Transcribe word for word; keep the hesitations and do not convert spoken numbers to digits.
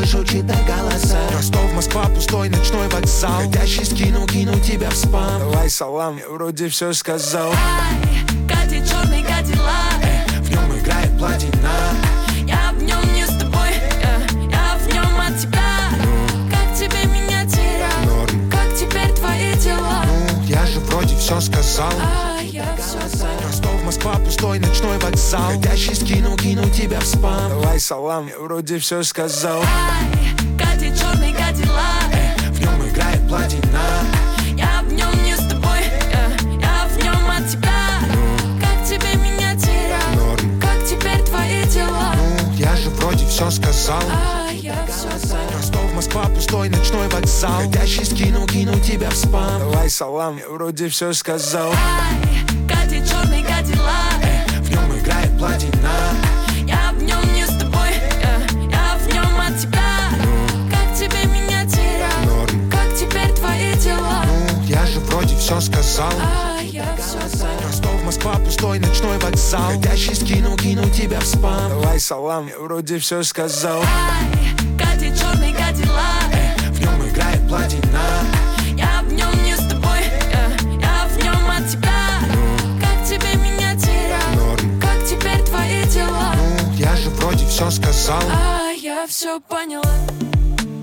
слышу чьи-то голоса. Ростов, Москва, пустой ночной вокзал. Ходящий скину, кину тебя в спам. Давай салам, я вроде все сказал. Ай, катит черный Кадиллак, В нем играет платина. я в нем не с тобой, я, я в нем от тебя. Как тебе меня терять? Норм. Как теперь твои дела? Ну, я же вроде все сказал. А я все поняла. Ростов, Москва, пустой ночной вокзал. Ходящий скину, кину тебя в спам. Давай салам, я вроде все сказал. Ай, катит черный Кадиллак, В нем играет платина. я в нем не с тобой, я, я в нем от тебя. Как тебе меня терять? Норм. Как теперь твои дела? Ну, я же вроде все сказал. А я все поняла. Ростов, Москва, пустой ночной вокзал. Ходящий скину, кину тебя в спам. Давай салам, я вроде все сказал. Ай, катит черный Кадиллак, В нем играет платина. я в нем не с тобой, я, я в нем от тебя. Как тебе меня терять? Норм. Как теперь твои дела? Ну, я же вроде все сказал. А я все поняла. Ростов, Москва, пустой ночной вокзал. Ходящий скину, кину тебя в спам. Давай салам, я вроде все сказал. Ай, катит черный Кадиллак, В нем играет платина. я в нем не с тобой, я, я в нем от тебя. Как тебе меня терять? Норм. Как теперь твои дела? Ну, я же вроде все сказал. А я все поняла.